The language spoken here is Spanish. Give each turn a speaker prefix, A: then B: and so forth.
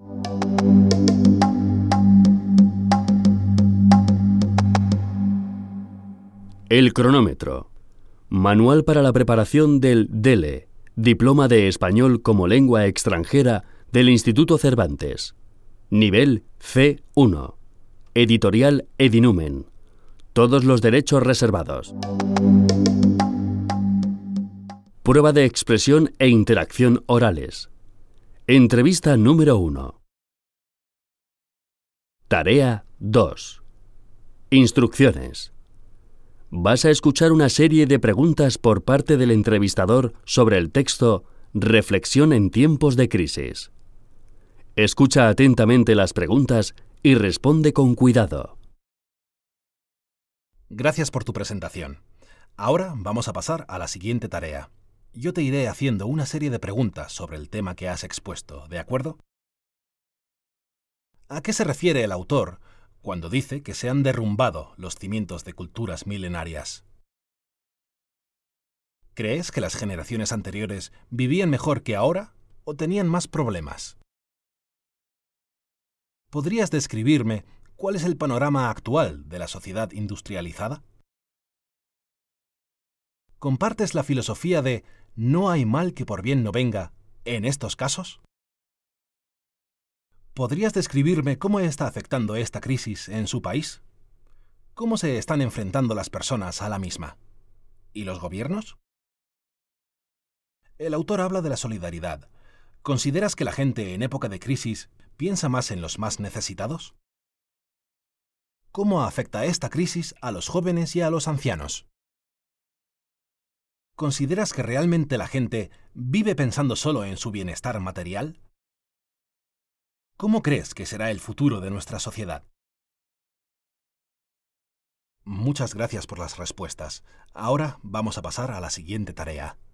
A: El cronómetro. Manual para la preparación del DELE, Diploma de Español como Lengua Extranjera del Instituto Cervantes. Nivel C1. Editorial Edinumen. Todos los derechos reservados. Prueba de expresión e interacción orales. Entrevista número 1. Tarea 2. Instrucciones. Vas a escuchar una serie de preguntas por parte del entrevistador sobre el texto Reflexión en tiempos de crisis. Escucha atentamente las preguntas y responde con cuidado.
B: Gracias por tu presentación. Ahora vamos a pasar a la siguiente tarea. Yo te iré haciendo una serie de preguntas sobre el tema que has expuesto, ¿de acuerdo? ¿A qué se refiere el autor cuando dice que se han derrumbado los cimientos de culturas milenarias? ¿Crees que las generaciones anteriores vivían mejor que ahora o tenían más problemas? ¿Podrías describirme cuál es el panorama actual de la sociedad industrializada? ¿Compartes la filosofía de no hay mal que por bien no venga en estos casos? ¿Podrías describirme cómo está afectando esta crisis en su país? ¿Cómo se están enfrentando las personas a la misma? ¿Y los gobiernos? El autor habla de la solidaridad. ¿Consideras que la gente en época de crisis piensa más en los más necesitados? ¿Cómo afecta esta crisis a los jóvenes y a los ancianos? ¿Consideras que realmente la gente vive pensando solo en su bienestar material? ¿Cómo crees que será el futuro de nuestra sociedad? Muchas gracias por las respuestas. Ahora vamos a pasar a la siguiente tarea.